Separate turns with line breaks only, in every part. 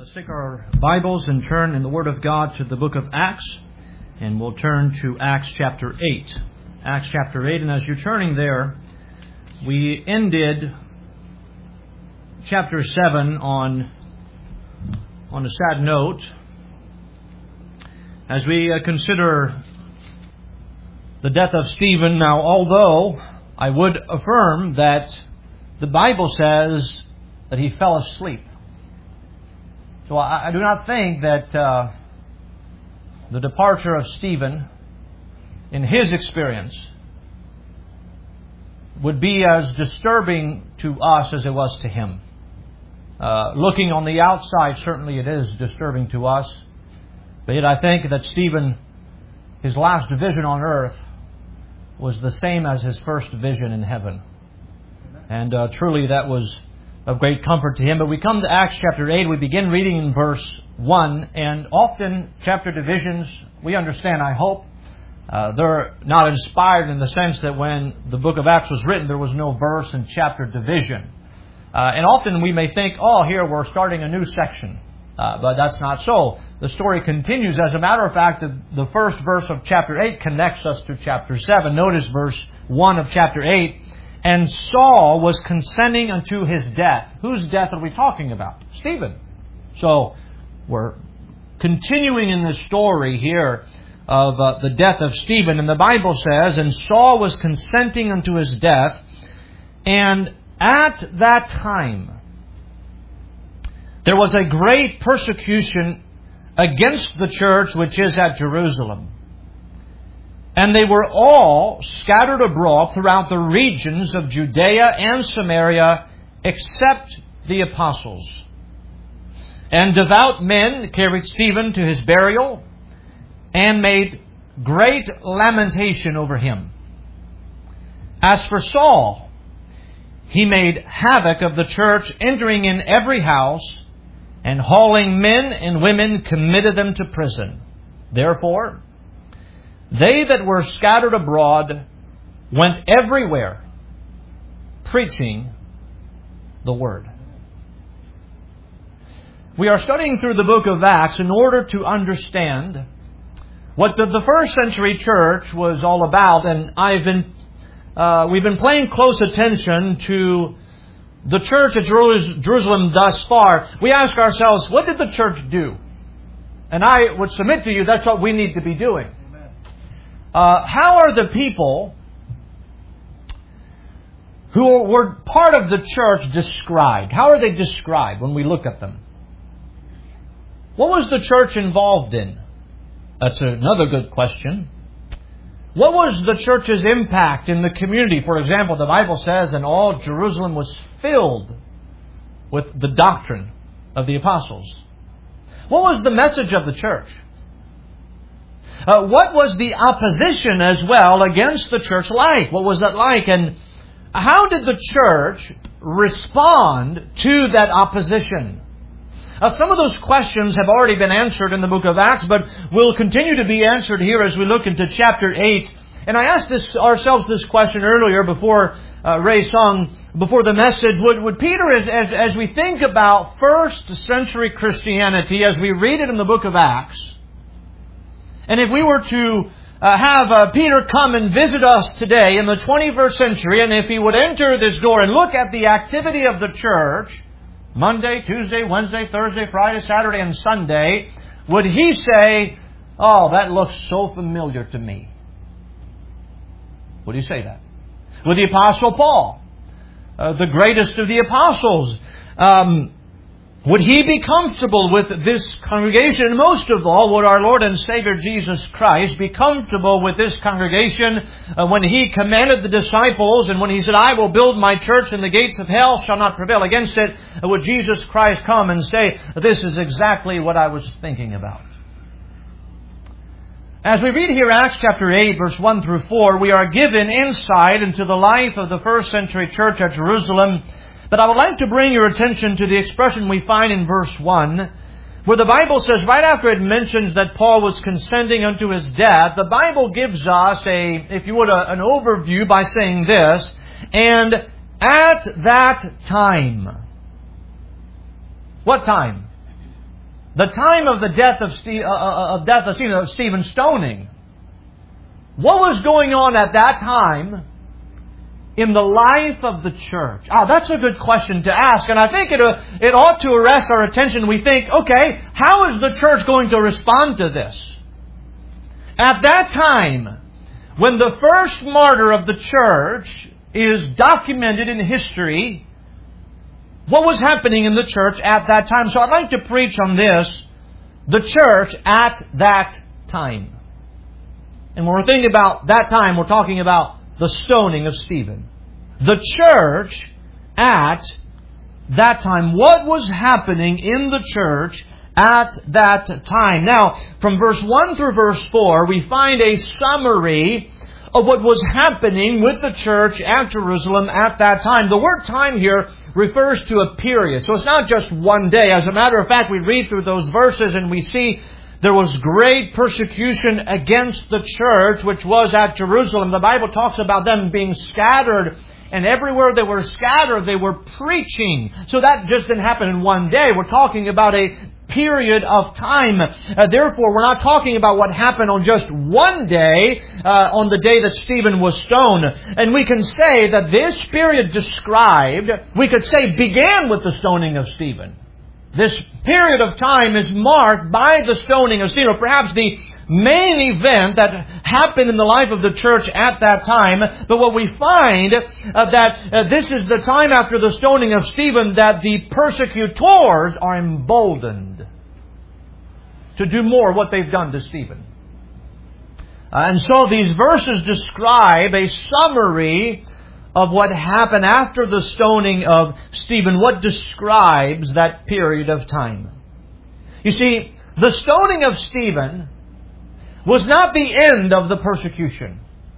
Let's take our Bibles and turn in the Word of God to the book of Acts, and we'll turn to Acts chapter 8. Acts chapter 8, and as you're turning there, we ended chapter 7 on a sad note as we consider the death of Stephen. Now, although I would affirm that the Bible says that he fell asleep. So I do not think that the departure of Stephen, in his experience, would be as disturbing to us as it was to him. Looking on the outside, certainly it is disturbing to us. But yet I think that Stephen, his last vision on earth, was the same as his first vision in heaven. And truly that was of great comfort to him. But we come to Acts chapter 8. We begin reading in verse 1. And often chapter divisions, we understand, I hope, they're not inspired in the sense that when the book of Acts was written, there was no verse and chapter division. And often we may think, here we're starting a new section. But that's not so. The story continues. As a matter of fact, the first verse of chapter 8 connects us to chapter 7. Notice verse 1 of chapter 8. And Saul was consenting unto his death. Whose death are we talking about? Stephen. So we're continuing in the story here of the death of Stephen. And the Bible says, and Saul was consenting unto his death. And at that time, there was a great persecution against the church which is at Jerusalem. And they were all scattered abroad throughout the regions of Judea and Samaria, except the apostles. And devout men carried Stephen to his burial, and made great lamentation over him. As for Saul, he made havoc of the church, entering in every house, and hauling men and women, committed them to prison. Therefore, they that were scattered abroad went everywhere, preaching the Word. We are studying through the book of Acts in order to understand what the first century church was all about. And we've been paying close attention to the church at Jerusalem thus far. We ask ourselves, what did the church do? And I would submit to you that's what we need to be doing. How are the people who were part of the church described? How are they described when we look at them? What was the church involved in? That's another good question. What was the church's impact in the community? For example, the Bible says, and all Jerusalem was filled with the doctrine of the apostles. What was the message of the church? What was the opposition as well against the church like? What was that like? And how did the church respond to that opposition? Some of those questions have already been answered in the book of Acts, but will continue to be answered here as we look into chapter 8. And I asked ourselves this question earlier before Ray sung, before the message. Would Peter, as we think about first century Christianity, as we read it in the book of Acts, and if we were to have Peter come and visit us today in the 21st century, and if he would enter this door and look at the activity of the church, Monday, Tuesday, Wednesday, Thursday, Friday, Saturday, and Sunday, would he say, that looks so familiar to me? Would he say that? Would the Apostle Paul, the greatest of the apostles, would he be comfortable with this congregation? And most of all, would our Lord and Savior Jesus Christ be comfortable with this congregation when He commanded the disciples and when He said, I will build my church and the gates of hell shall not prevail against it? Would Jesus Christ come and say, this is exactly what I was thinking about? As we read here Acts chapter 8, verse 1 through 4, we are given insight into the life of the first century church at Jerusalem. But I would like to bring your attention to the expression we find in verse 1, where the Bible says, right after it mentions that Paul was consenting unto his death, the Bible gives us an overview by saying this, and at that time. What time? the time of the death of Stephen's stoning, what was going on at that time in the life of the church? That's a good question to ask, and I think it ought to arrest our attention. We think, okay, how is the church going to respond to this? At that time, when the first martyr of the church is documented in history, what was happening in the church at that time? So I'd like to preach on this, the church at that time. And when we're thinking about that time, we're talking about the stoning of Stephen. The church at that time. What was happening in the church at that time? Now, from verse 1 through verse 4, we find a summary of what was happening with the church at Jerusalem at that time. The word time here refers to a period. So it's not just one day. As a matter of fact, we read through those verses and we see there was great persecution against the church which was at Jerusalem. The Bible talks about them being scattered, and everywhere they were scattered, they were preaching. So that just didn't happen in one day. We're talking about a period of time. Therefore, we're not talking about what happened on just one day, on the day that Stephen was stoned. And we can say that this period described, we could say, began with the stoning of Stephen. This period of time is marked by the stoning of Stephen, or perhaps the main event that happened in the life of the church at that time. But what we find that this is the time after the stoning of Stephen that the persecutors are emboldened to do more what they've done to Stephen. And so these verses describe a summary of what happened after the stoning of Stephen. What describes that period of time? You see, the stoning of Stephen was not the end of the persecution.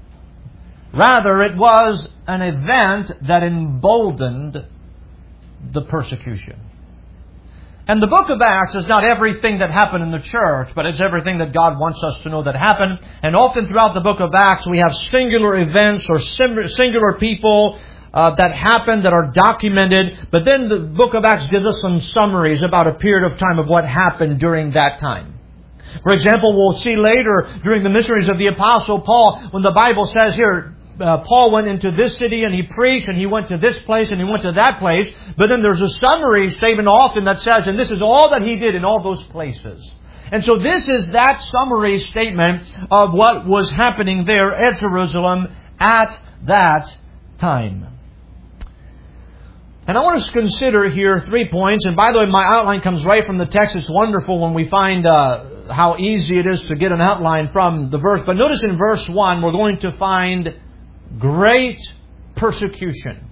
Rather, it was an event that emboldened the persecution. And the book of Acts is not everything that happened in the church, but it's everything that God wants us to know that happened. And often throughout the book of Acts, we have singular events or singular people that happened that are documented. But then the book of Acts gives us some summaries about a period of time of what happened during that time. For example, we'll see later during the ministries of the Apostle Paul, when the Bible says here, Paul went into this city and he preached, and he went to this place and he went to that place. But then there's a summary statement often that says, and this is all that he did in all those places. And so this is that summary statement of what was happening there at Jerusalem at that time. And I want us to consider here 3 points. And by the way, my outline comes right from the text. It's wonderful when we find how easy it is to get an outline from the verse. But notice in verse 1, we're going to find great persecution.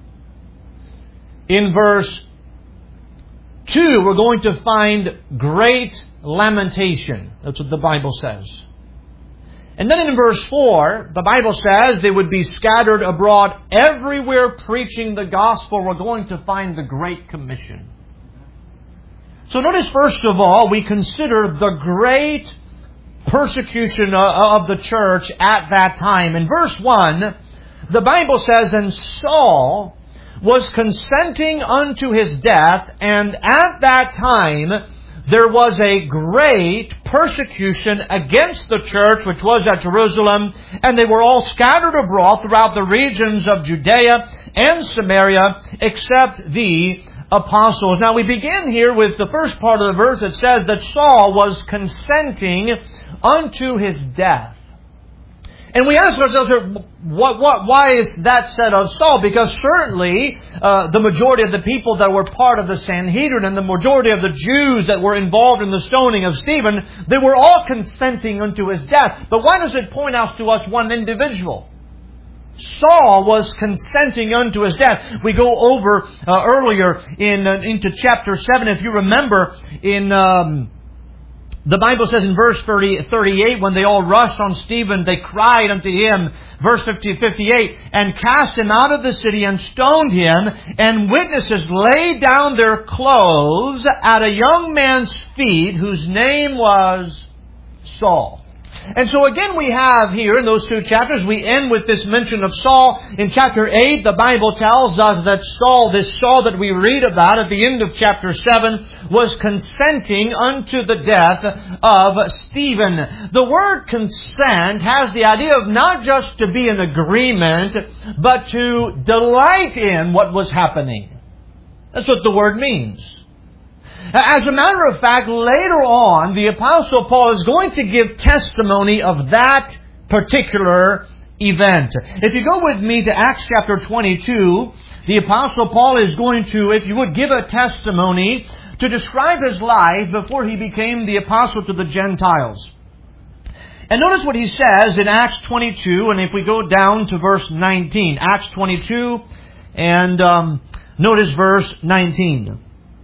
In verse 2, we're going to find great lamentation. That's what the Bible says. And then in verse 4, the Bible says they would be scattered abroad everywhere preaching the gospel. We're going to find the Great Commission. So notice first of all, we consider the great persecution of the church at that time. In verse 1, the Bible says, and Saul was consenting unto his death, and at that time there was a great persecution against the church which was at Jerusalem, and they were all scattered abroad throughout the regions of Judea and Samaria, except the apostles. Now we begin here with the first part of the verse that says that Saul was consenting unto his death. And we ask ourselves, why is that said of Saul? Because certainly the majority of the people that were part of the Sanhedrin and the majority of the Jews that were involved in the stoning of Stephen, they were all consenting unto his death. But why does it point out to us one individual? Saul was consenting unto his death. We go over earlier into chapter 7. If you remember, in the Bible says in verse 38, when they all rushed on Stephen, they cried unto him, verse 58, and cast him out of the city and stoned him, and witnesses laid down their clothes at a young man's feet, whose name was Saul. And so again we have here in those two chapters, we end with this mention of Saul. In chapter 8, the Bible tells us that Saul, this Saul that we read about at the end of chapter 7, was consenting unto the death of Stephen. The word consent has the idea of not just to be in agreement, but to delight in what was happening. That's what the word means. As a matter of fact, later on, the Apostle Paul is going to give testimony of that particular event. If you go with me to Acts chapter 22, the Apostle Paul is going to, if you would, give a testimony to describe his life before he became the apostle to the Gentiles. And notice what he says in Acts 22, and if we go down to verse 19. Acts 22, and notice verse 19.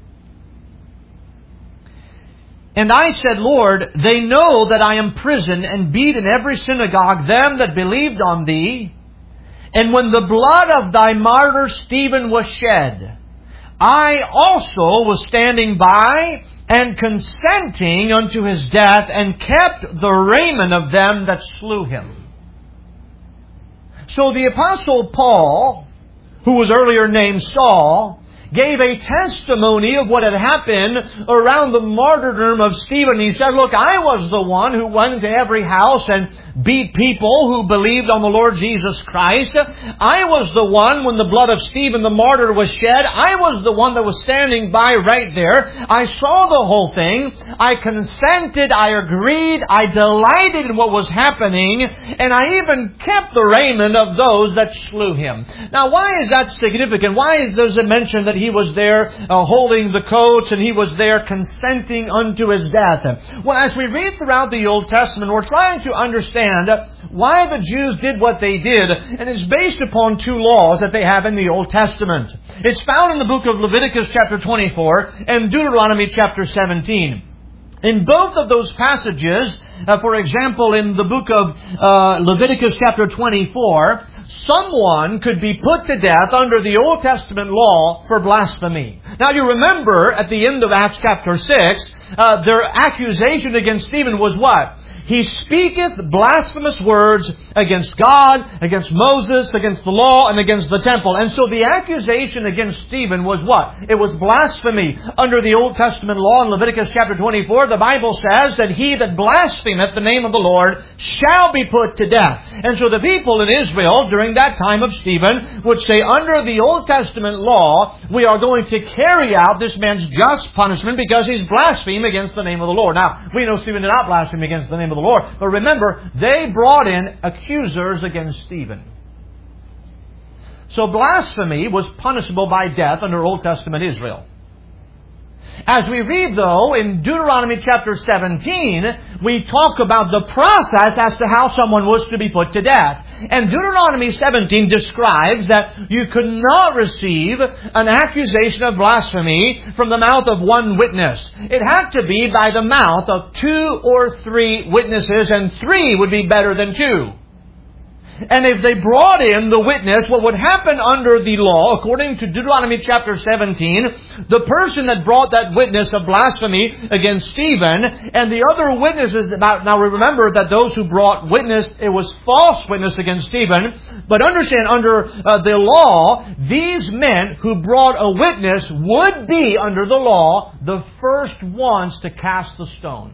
And I said, Lord, they know that I am prisoned and beat in every synagogue them that believed on Thee. And when the blood of Thy martyr Stephen was shed, I also was standing by and consenting unto his death, and kept the raiment of them that slew him. So the Apostle Paul, who was earlier named Saul, gave a testimony of what had happened around the martyrdom of Stephen. He said, look, I was the one who went into every house and beat people who believed on the Lord Jesus Christ. I was the one when the blood of Stephen the martyr was shed. I was the one that was standing by right there. I saw the whole thing. I consented. I agreed. I delighted in what was happening. And I even kept the raiment of those that slew him. Now, why is that significant? Why does it mention that he was there holding the coats and he was there consenting unto his death? Well, as we read throughout the Old Testament, we're trying to understand why the Jews did what they did, and it's based upon two laws that they have in the Old Testament. It's found in the book of Leviticus chapter 24 and Deuteronomy chapter 17. In both of those passages, for example, in the book of Leviticus chapter 24, someone could be put to death under the Old Testament law for blasphemy. Now you remember at the end of Acts chapter 6, their accusation against Stephen was what? He speaketh blasphemous words against God, against Moses, against the law, and against the temple. And so the accusation against Stephen was what? It was blasphemy. Under the Old Testament law in Leviticus chapter 24, the Bible says that he that blasphemeth the name of the Lord shall be put to death. And so the people in Israel during that time of Stephen would say, under the Old Testament law, we are going to carry out this man's just punishment because he's blasphemed against the name of the Lord. Now, we know Stephen did not blaspheme against the name of the Lord. But remember, they brought in accusers against Stephen. So blasphemy was punishable by death under Old Testament Israel. As we read, though, in Deuteronomy chapter 17, we talk about the process as to how someone was to be put to death. And Deuteronomy 17 describes that you could not receive an accusation of blasphemy from the mouth of one witness. It had to be by the mouth of 2 or 3 witnesses, and 3 would be better than 2. And if they brought in the witness, what would happen under the law, according to Deuteronomy chapter 17, the person that brought that witness of blasphemy against Stephen and the other witnesses now remember that those who brought witness, it was false witness against Stephen. But understand, under the law, these men who brought a witness would be, under the law, the first ones to cast the stone.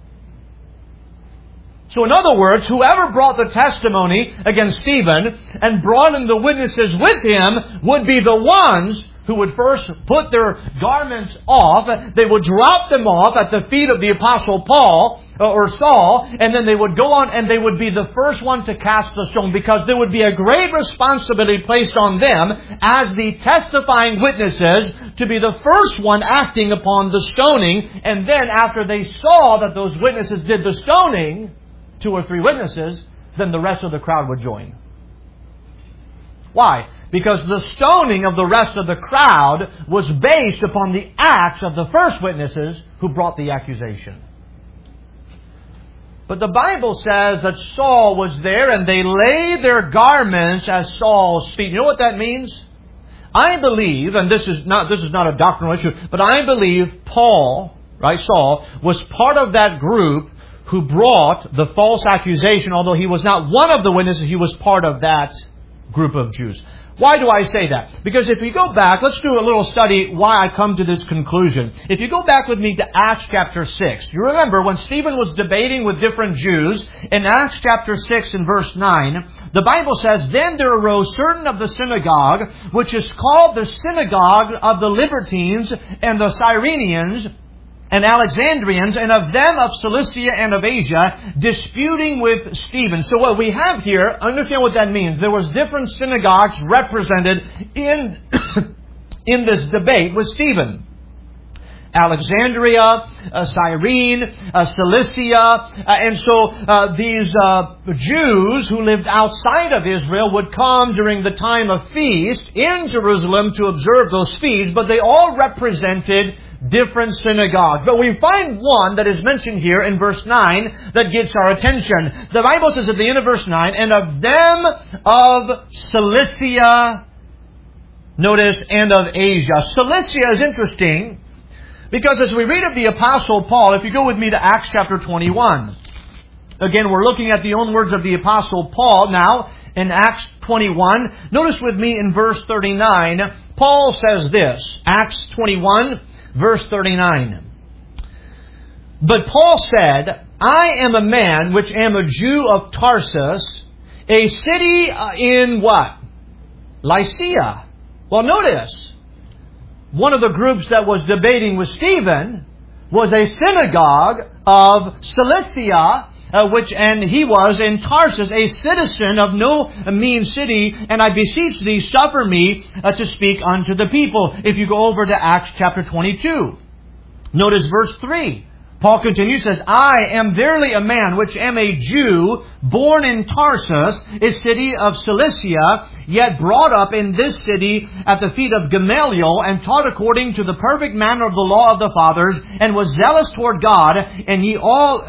So in other words, whoever brought the testimony against Stephen and brought in the witnesses with him would be the ones who would first put their garments off. They would drop them off at the feet of the Apostle Paul or Saul, and then they would go on and they would be the first one to cast the stone, because there would be a great responsibility placed on them as the testifying witnesses to be the first one acting upon the stoning. And then after they saw that those witnesses did the stoning, 2 or 3 witnesses, then the rest of the crowd would join. Why? Because the stoning of the rest of the crowd was based upon the acts of the first witnesses who brought the accusation. But the Bible says that Saul was there and they laid their garments at Saul's feet. You know what that means? I believe, and this is not a doctrinal issue, but I believe Saul, was part of that group who brought the false accusation, although he was not one of the witnesses, he was part of that group of Jews. Why do I say that? Because if you go back, let's do a little study why I come to this conclusion. If you go back with me to Acts chapter 6, you remember when Stephen was debating with different Jews, in Acts chapter 6 and verse 9, the Bible says, "Then there arose certain of the synagogue, which is called the synagogue of the Libertines and the Cyrenians, and Alexandrians, and of them of Cilicia and of Asia, disputing with Stephen." So what we have here, understand what that means. There was different synagogues represented in this debate with Stephen. Alexandria, Cyrene, Cilicia, and so these Jews who lived outside of Israel would come during the time of feast in Jerusalem to observe those feasts, but they all represented different synagogues. But we find one that is mentioned here in verse 9 that gets our attention. The Bible says at the end of verse 9, "And of them of Cilicia," notice, "and of Asia." Cilicia is interesting because as we read of the Apostle Paul, if you go with me to Acts chapter 21, again, we're looking at the own words of the Apostle Paul now in Acts 21. Notice with me in verse 39, Paul says this, Acts 21, verse 39. "But Paul said, I am a man which am a Jew of Tarsus, a city in" what? "Lycia." Well, notice, one of the groups that was debating with Stephen was a synagogue of Cilicia, and he was in Tarsus, a citizen of no mean city, "and I beseech thee, suffer me to speak unto the people." If you go over to Acts chapter 22, notice verse 3. Paul continues, says, "I am verily a man which am a Jew, born in Tarsus, a city of Cilicia, yet brought up in this city at the feet of Gamaliel, and taught according to the perfect manner of the law of the fathers, and was zealous toward God, and ye all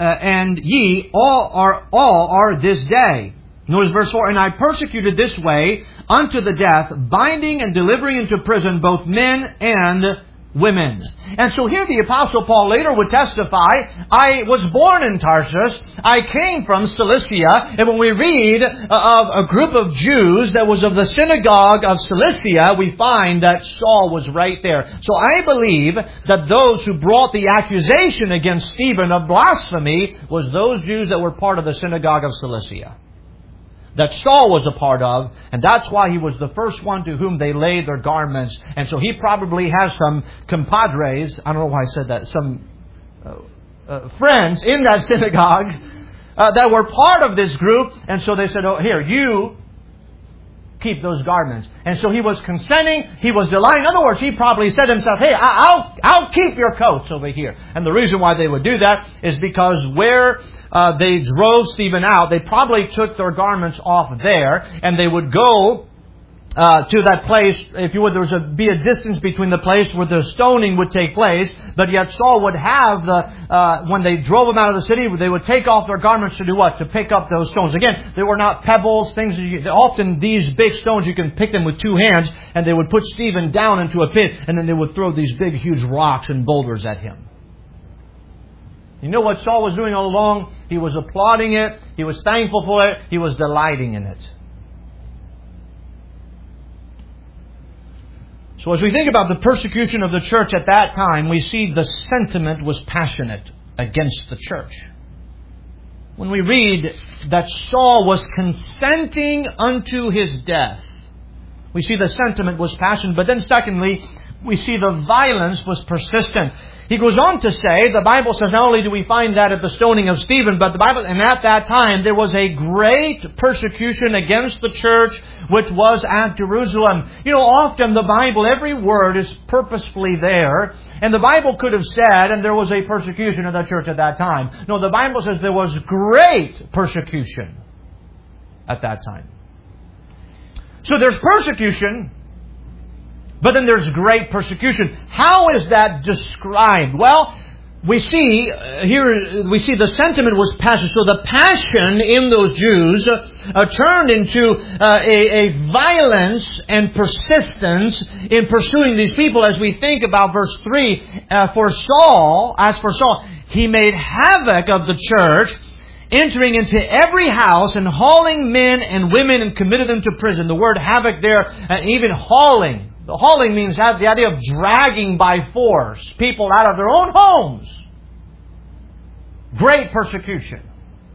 are this day." Notice verse 4, "And I persecuted this way unto the death, binding and delivering into prison both men and women." And so here the Apostle Paul later would testify, "I was born in Tarsus, I came from Cilicia," and when we read of a group of Jews that was of the synagogue of Cilicia, we find that Saul was right there. So I believe that those who brought the accusation against Stephen of blasphemy was those Jews that were part of the synagogue of Cilicia, that Saul was a part of, and that's why he was the first one to whom they laid their garments. And so he probably has some compadres, I don't know why I said that, some friends in that synagogue that were part of this group, and so they said, "Oh, here, you keep those garments." And so he was consenting, he was delighting. In other words, he probably said to himself, "Hey, I'll keep your coats over here." And the reason why they would do that is because where they drove Stephen out, they probably took their garments off there, and they would go to that place, if you would, there would be a distance between the place where the stoning would take place, but yet Saul would have when they drove him out of the city, they would take off their garments to do what? To pick up those stones. Again, they were not pebbles, things that often these big stones, you can pick them with two hands, and they would put Stephen down into a pit, and then they would throw these big, huge rocks and boulders at him. You know what Saul was doing all along? He was applauding it. He was thankful for it. He was delighting in it. So as we think about the persecution of the church at that time, we see the sentiment was passionate against the church. When we read that Saul was consenting unto his death, we see the sentiment was passionate. But then secondly, we see the violence was persistent. He goes on to say, the Bible says, not only do we find that at the stoning of Stephen, but the Bible, and at that time there was a great persecution against the church which was at Jerusalem. You know, often the Bible, every word is purposefully there, and the Bible could have said, and there was a persecution of the church at that time. No, the Bible says there was great persecution at that time. So there's persecution, but then there's great persecution. How is that described? Well, we see here, we see the sentiment was passion. So the passion in those Jews turned into a violence and persistence in pursuing these people. As we think about verse 3, as for Saul, he made havoc of the church, entering into every house and hauling men and women and committed them to prison. The word havoc there, even hauling. The hauling means the idea of dragging by force people out of their own homes. Great persecution.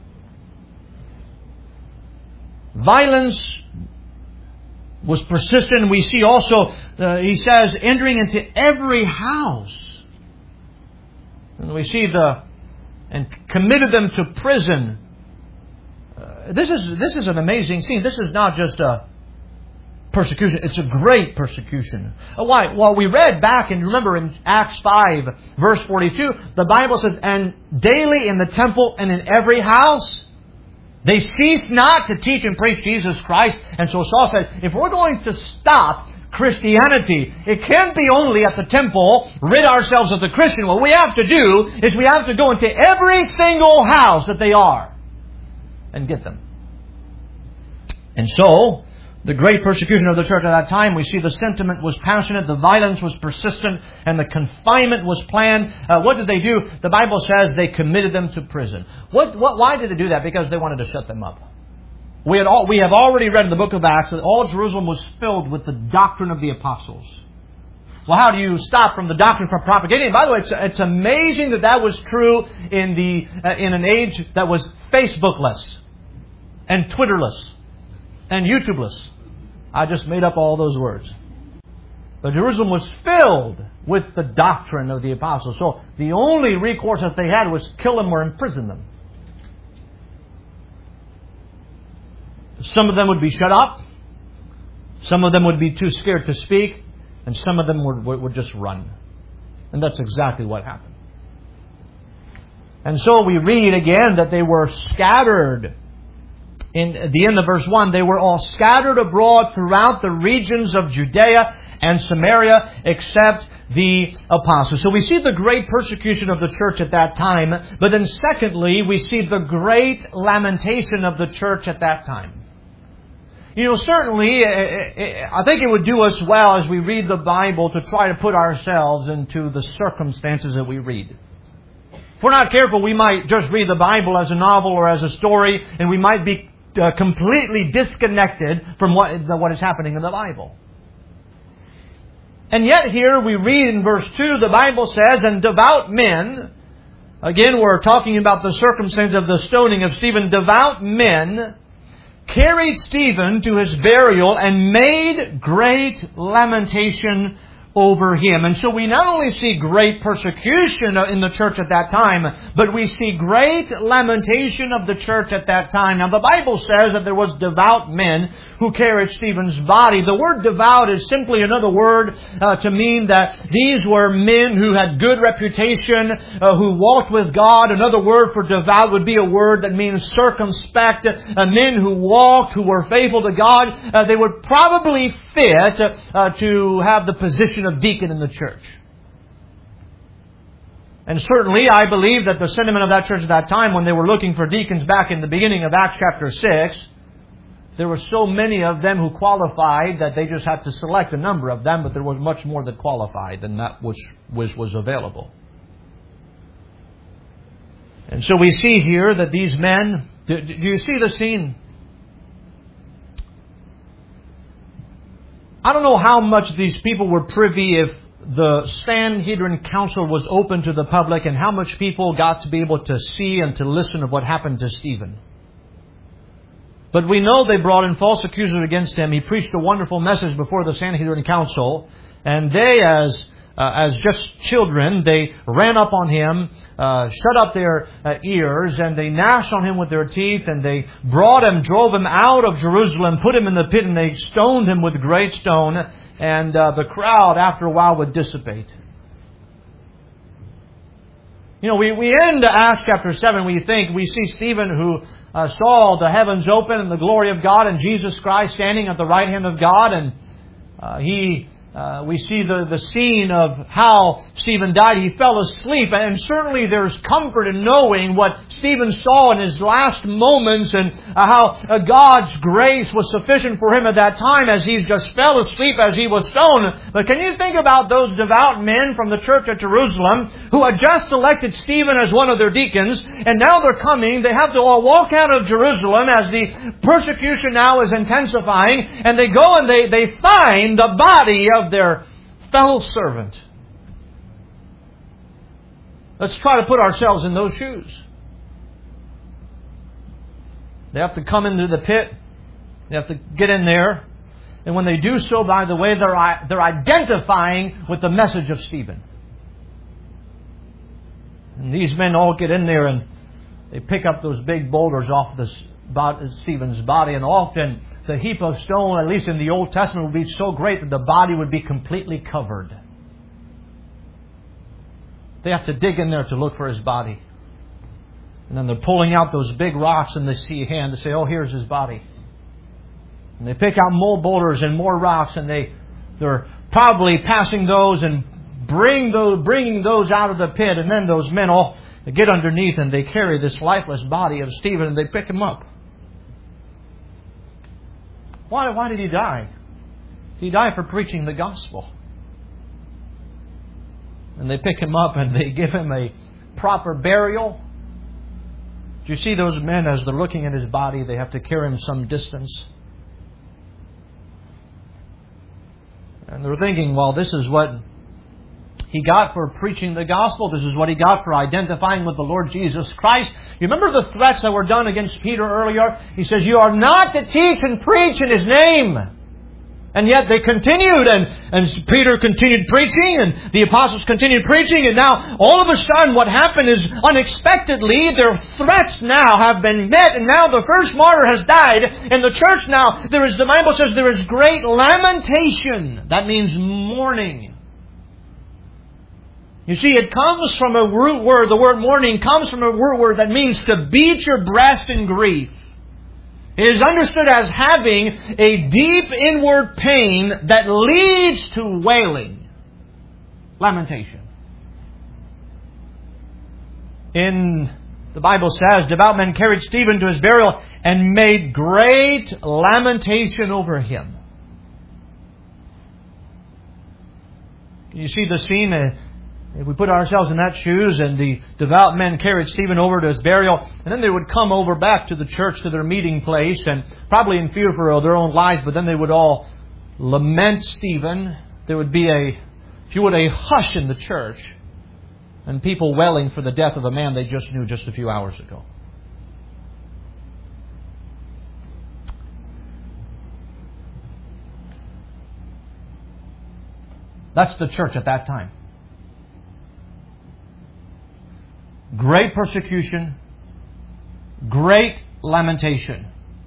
Violence was persistent. We see also, he says, entering into every house. And we see and committed them to prison. This is an amazing scene. This is not just a persecution. It's a great persecution. Why? Well, we read back, and remember in Acts 5, verse 42, the Bible says, and daily in the temple and in every house, they cease not to teach and preach Jesus Christ. And so Saul said, if we're going to stop Christianity, it can't be only at the temple, rid ourselves of the Christian. What we have to do is we have to go into every single house that they are and get them. And so, the great persecution of the church at that time, we see the sentiment was passionate, the violence was persistent, and the confinement was planned. What did they do? The Bible says they committed them to prison. Why did they do that? Because they wanted to shut them up. We have already read in the book of Acts that all Jerusalem was filled with the doctrine of the apostles. Well, how do you stop from the doctrine from propagating? By the way, it's amazing that was true in an age that was Facebookless and Twitterless and YouTubeless. I just made up all those words. But Jerusalem was filled with the doctrine of the apostles. So the only recourse that they had was kill them or imprison them. Some of them would be shut up. Some of them would be too scared to speak. And some of them would just run. And that's exactly what happened. And so we read again that they were scattered. In the end of verse 1, they were all scattered abroad throughout the regions of Judea and Samaria, except the apostles. So we see the great persecution of the church at that time. But then secondly, we see the great lamentation of the church at that time. Certainly, I think it would do us well as we read the Bible to try to put ourselves into the circumstances that we read. If we're not careful, we might just read the Bible as a novel or as a story, and we might be completely disconnected from what is happening in the Bible. And yet here we read in verse 2, the Bible says, and devout men, again we're talking about the circumstance of the stoning of Stephen, devout men carried Stephen to his burial and made great lamentation over him. And so we not only see great persecution in the church at that time, but we see great lamentation of the church at that time. Now the Bible says that there was devout men who carried Stephen's body. The word devout is simply another word to mean that these were men who had good reputation, who walked with God. Another word for devout would be a word that means circumspect. Men who walked, who were faithful to God. They would probably fit to have the position of deacon in the church. And certainly I believe that the sentiment of that church at that time, when they were looking for deacons back in the beginning of Acts chapter 6, there were so many of them who qualified that they just had to select a number of them, but there was much more that qualified than that which was available. And so we see here that these men, do you see the scene? I don't know how much these people were privy if the Sanhedrin Council was open to the public and how much people got to be able to see and to listen to what happened to Stephen. But we know they brought in false accusers against him. He preached a wonderful message before the Sanhedrin Council. And they, as just children, they ran up on him, shut up their ears, and they gnashed on him with their teeth, and they brought him, drove him out of Jerusalem, put him in the pit, and they stoned him with great stone, and the crowd, after a while, would dissipate. We end Acts chapter 7, we see Stephen who saw the heavens open and the glory of God and Jesus Christ standing at the right hand of God, and he we see the scene of how Stephen died. He fell asleep, and certainly there's comfort in knowing what Stephen saw in his last moments and how God's grace was sufficient for him at that time as he just fell asleep as he was stoned. But can you think about those devout men from the church at Jerusalem who had just elected Stephen as one of their deacons, and now they're coming, they have to all walk out of Jerusalem as the persecution now is intensifying, and they go and they find the body of their fellow servant. Let's try to put ourselves in those shoes. They have to come into the pit. They have to get in there. And when they do so, by the way, they're identifying with the message of Stephen. And these men all get in there and they pick up those big boulders off Stephen's body, and often the heap of stone, at least in the Old Testament, would be so great that the body would be completely covered. They have to dig in there to look for his body. And then they're pulling out those big rocks and they see a hand to say, oh, here's his body. And they pick out more boulders and more rocks, and they're probably passing those and bringing those out of the pit. And then those men all get underneath and they carry this lifeless body of Stephen and they pick him up. Why did he die? He died for preaching the gospel. And they pick him up and they give him a proper burial. Do you see those men as they're looking at his body? They have to carry him some distance. And they're thinking, well, this is what he got for preaching the gospel. This is what he got for identifying with the Lord Jesus Christ. You remember the threats that were done against Peter earlier? He says, you are not to teach and preach in His name. And yet they continued, and Peter continued preaching, and the apostles continued preaching, and now all of a sudden what happened is unexpectedly their threats now have been met, and now the first martyr has died. In the church now, the Bible says there is great lamentation. That means mourning. You see, it comes from a root word. The word mourning comes from a root word that means to beat your breast in grief. It is understood as having a deep inward pain that leads to wailing. Lamentation. The Bible says, devout men carried Stephen to his burial and made great lamentation over him. You see the scene? If we put ourselves in that shoes, and the devout men carried Stephen over to his burial, and then they would come over back to the church, to their meeting place, and probably in fear for their own lives, but then they would all lament Stephen. There would be a hush in the church, and people wailing for the death of a man they just knew just a few hours ago. That's the church at that time. Great persecution, great lamentation.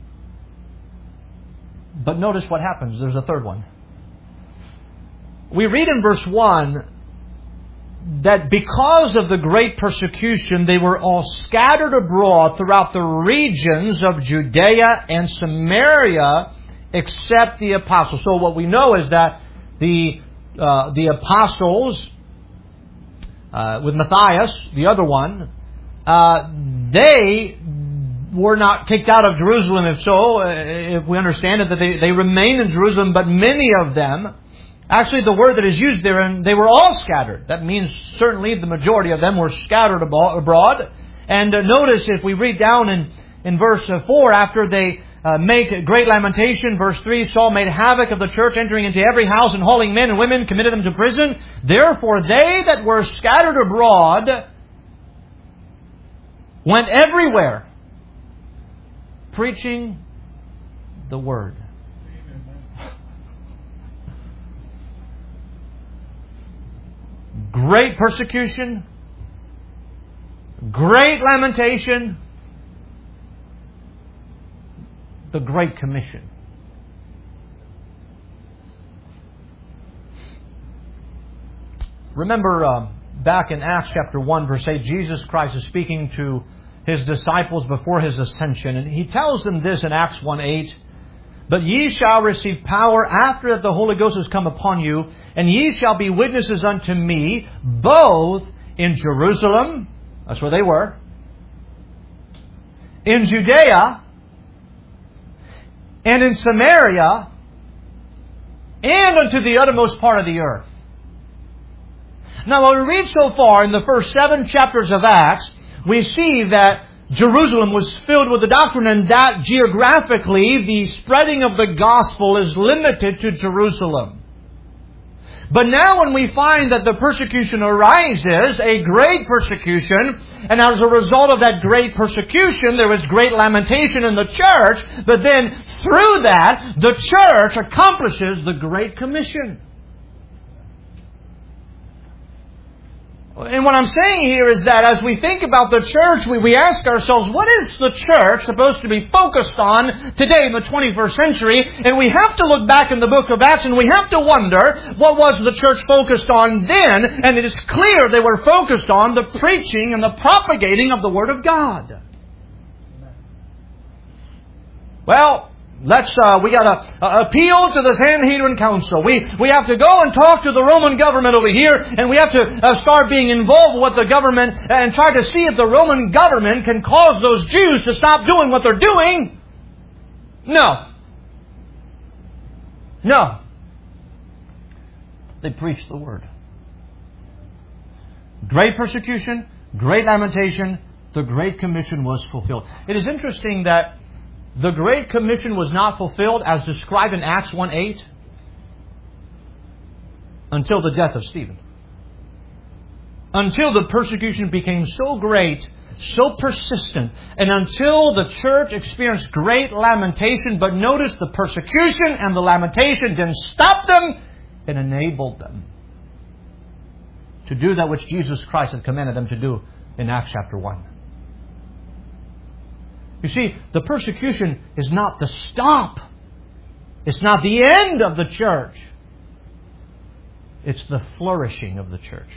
But notice what happens. There's a third one. We read in verse 1 that because of the great persecution, they were all scattered abroad throughout the regions of Judea and Samaria, except the apostles. So what we know is that the apostles, with Matthias, the other one, they were not kicked out of Jerusalem. If so, if we understand it, that they remained in Jerusalem, but many of them, actually the word that is used there, and they were all scattered. That means certainly the majority of them were scattered abroad. And notice if we read down in verse 4, after they make great lamentation. Verse 3, Saul made havoc of the church, entering into every house and hauling men and women, committed them to prison. Therefore they that were scattered abroad went everywhere, preaching the word. Great persecution, great lamentation, the Great Commission. Remember back in Acts chapter 1 verse 8, Jesus Christ is speaking to His disciples before His ascension. And He tells them this in Acts 1:8. But ye shall receive power after that the Holy Ghost has come upon you, and ye shall be witnesses unto me, both in Jerusalem," that's where they were, "in Judea, and in Samaria, and unto the uttermost part of the earth." Now, when we read so far in the first 7 chapters of Acts, we see that Jerusalem was filled with the doctrine, and that geographically the spreading of the gospel is limited to Jerusalem. But now when we find that the persecution arises, a great persecution, and as a result of that great persecution, there was great lamentation in the church, but then through that, the church accomplishes the Great Commission. And what I'm saying here is that as we think about the church, we ask ourselves, what is the church supposed to be focused on today in the 21st century? And we have to look back in the book of Acts and we have to wonder, what was the church focused on then? And it is clear they were focused on the preaching and the propagating of the Word of God. Well, we got to appeal to the Sanhedrin Council. We have to go and talk to the Roman government over here, and we have to start being involved with the government and try to see if the Roman government can cause those Jews to stop doing what they're doing. No. They preached the Word. Great persecution, great lamentation, the Great Commission was fulfilled. It is interesting that the Great Commission was not fulfilled as described in Acts 1:8 until the death of Stephen. Until the persecution became so great, so persistent, and until the church experienced great lamentation. But notice the persecution and the lamentation didn't stop them, it enabled them to do that which Jesus Christ had commanded them to do in Acts chapter 1. You see, the persecution is not the stop. It's not the end of the church. It's the flourishing of the church.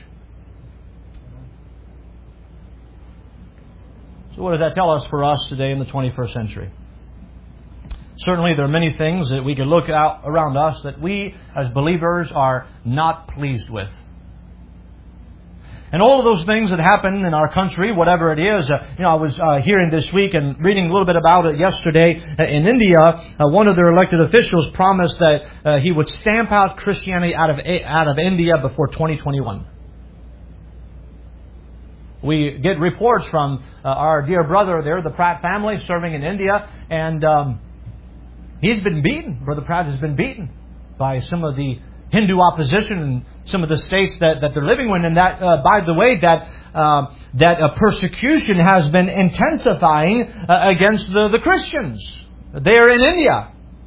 So what does that tell us for us today in the 21st century? Certainly there are many things that we can look out around us that we as believers are not pleased with. And all of those things that happen in our country, whatever it is, I was hearing this week and reading a little bit about it yesterday. In India, one of their elected officials promised that he would stamp out Christianity out of India before 2021. We get reports from our dear brother there, the Pratt family, serving in India, and he's been beaten. Brother Pratt has been beaten by some of the Hindu opposition in some of the states that they're living in, and that, by the way, that persecution has been intensifying against the Christians there in India.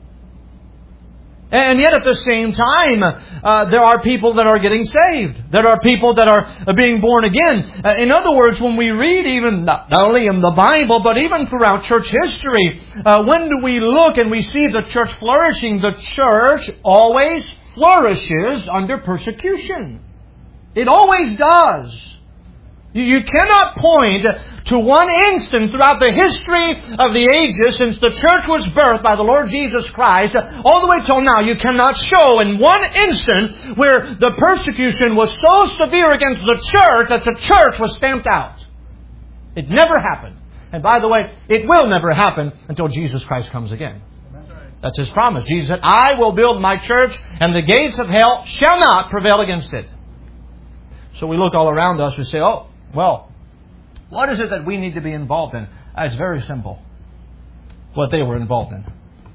And yet at the same time, there are people that are getting saved. There are people that are being born again. In other words, when we read even, not only in the Bible, but even throughout church history, when do we look and we see the church flourishing? The church always flourishes under persecution. It always does. You cannot point to one instance throughout the history of the ages since the church was birthed by the Lord Jesus Christ all the way till now. You cannot show in one instant where the persecution was so severe against the church that the church was stamped out. It never happened. And by the way, it will never happen until Jesus Christ comes again. That's His promise. Jesus said, "I will build my church, and the gates of hell shall not prevail against it." So we look all around us and say, oh, well, what is it that we need to be involved in? It's very simple. What they were involved in.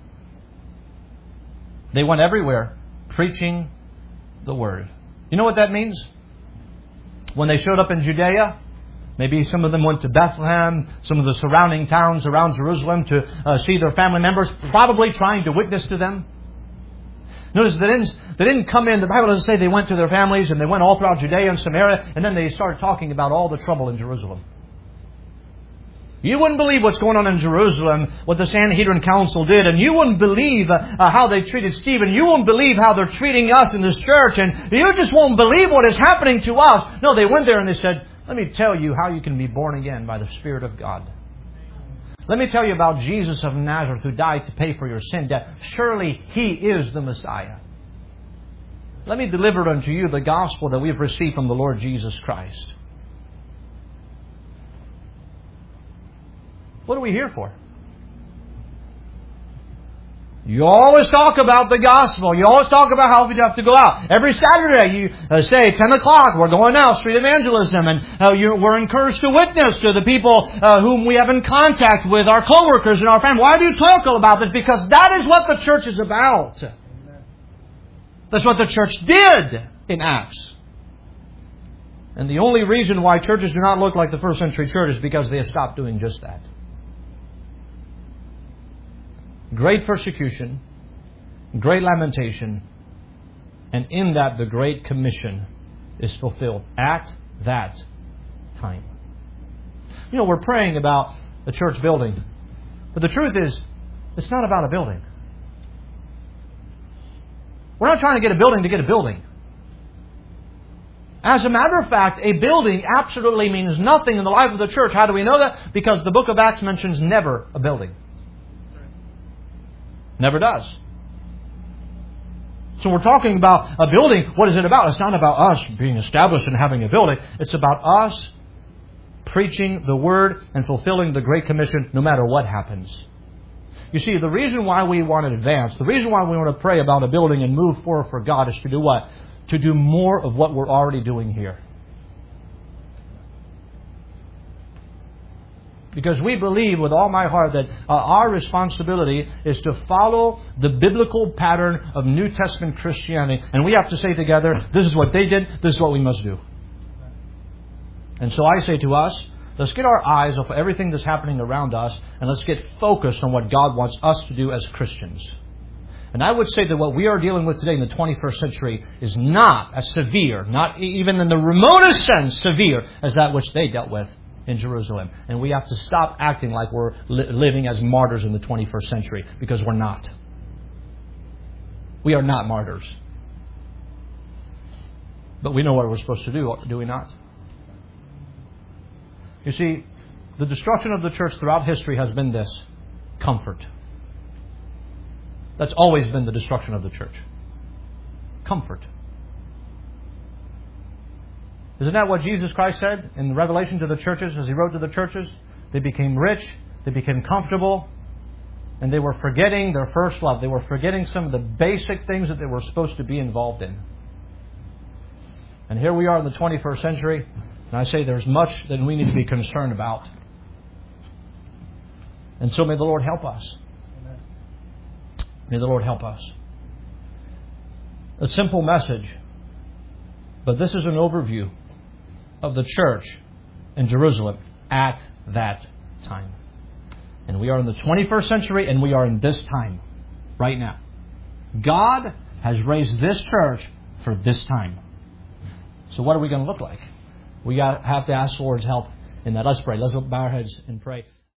They went everywhere preaching the Word. You know what that means? When they showed up in Judea, maybe some of them went to Bethlehem, some of the surrounding towns around Jerusalem to see their family members, probably trying to witness to them. Notice they didn't come in. The Bible doesn't say they went to their families and they went all throughout Judea and Samaria and then they started talking about all the trouble in Jerusalem. You wouldn't believe what's going on in Jerusalem, what the Sanhedrin Council did, and you wouldn't believe how they treated Stephen. You won't believe how they're treating us in this church, and you just won't believe what is happening to us. No, they went there and they said, "Let me tell you how you can be born again by the Spirit of God. Let me tell you about Jesus of Nazareth who died to pay for your sin debt. Surely He is the Messiah. Let me deliver unto you the gospel that we have received from the Lord Jesus Christ. What are we here for? You always talk about the gospel. You always talk about how we have to go out. Every Saturday you say, 10 o'clock, we're going out, street evangelism. And we're encouraged to witness to the people whom we have in contact with, our co-workers and our family. Why do you talk about this? Because that is what the church is about. Amen. That's what the church did in Acts. And the only reason why churches do not look like the first century church is because they have stopped doing just that. Great persecution, great lamentation, and in that the Great Commission is fulfilled at that time. You know, we're praying about a church building, but the truth is, it's not about a building. We're not trying to get a building to get a building. As a matter of fact, a building absolutely means nothing in the life of the church. How do we know that? Because the book of Acts mentions never a building. Never does. So we're talking about a building. What is it about? It's not about us being established and having a building. It's about us preaching the Word and fulfilling the Great Commission no matter what happens. You see, the reason why we want to advance, the reason why we want to pray about a building and move forward for God is to do what? To do more of what we're already doing here. Because we believe with all my heart that our responsibility is to follow the biblical pattern of New Testament Christianity. And we have to say together, this is what they did, this is what we must do. And so I say to us, let's get our eyes off everything that's happening around us and let's get focused on what God wants us to do as Christians. And I would say that what we are dealing with today in the 21st century is not as severe, not even in the remotest sense severe, as that which they dealt with in Jerusalem. And we have to stop acting like we're living as martyrs in the 21st century, because we're not. We are not martyrs. But we know what we're supposed to do we not? You see, the destruction of the church throughout history has been this: comfort. That's always been the destruction of the church. Comfort. Isn't that what Jesus Christ said in Revelation to the churches as He wrote to the churches? They became rich, they became comfortable, and they were forgetting their first love. They were forgetting some of the basic things that they were supposed to be involved in. And here we are in the 21st century, and I say there's much that we need to be concerned about. And so may the Lord help us. Amen. May the Lord help us. A simple message, but this is an overview of the church in Jerusalem at that time. And we are in the 21st century, and we are in this time right now. God has raised this church for this time. So what are we going to look like? We have to ask the Lord's help in that. Let's pray. Let's bow our heads and pray.